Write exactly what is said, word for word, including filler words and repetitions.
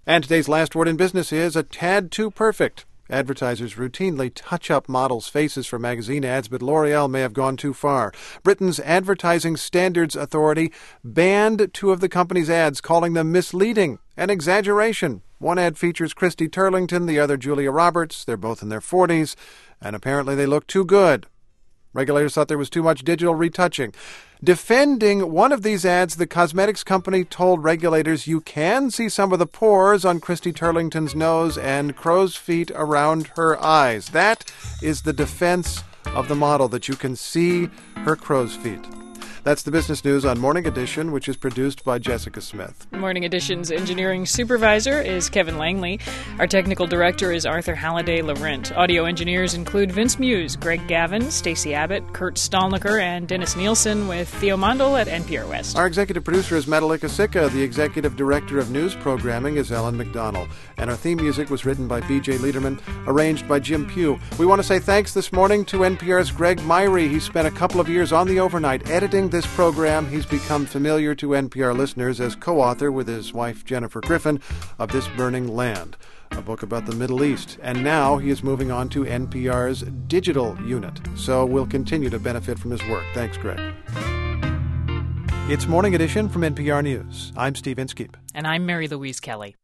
And today's last word in business is a tad too perfect. Advertisers routinely touch up models' faces for magazine ads, but L'Oreal may have gone too far. Britain's Advertising Standards Authority banned two of the company's ads, calling them misleading and exaggeration. One ad features Christy Turlington, the other Julia Roberts. They're both in their forties, and apparently they look too good. Regulators thought there was too much digital retouching. Defending one of these ads, the cosmetics company told regulators you can see some of the pores on Christy Turlington's nose and crow's feet around her eyes. That is the defense of the model, that you can see her crow's feet. That's the business news on Morning Edition, which is produced by Jessica Smith. Morning Edition's engineering supervisor is Kevin Langley. Our technical director is Arthur Halliday-Laurent. Audio engineers include Vince Muse, Greg Gavin, Stacey Abbott, Kurt Stalnaker, and Dennis Nielsen, with Theo Mondel at N P R West. Our executive producer is Metalika Sika. The executive director of news programming is Ellen McDonald. And our theme music was written by B J Liederman, arranged by Jim Pugh. We want to say thanks this morning to N P R's Greg Myrie. He spent a couple of years on the overnight editing this program. He's become familiar to N P R listeners as co-author with his wife Jennifer Griffin of This Burning Land, a book about the Middle East. And now he is moving on to N P R's digital unit. So we'll continue to benefit from his work. Thanks, Greg. It's Morning Edition from N P R News. I'm Steve Inskeep. And I'm Mary Louise Kelly.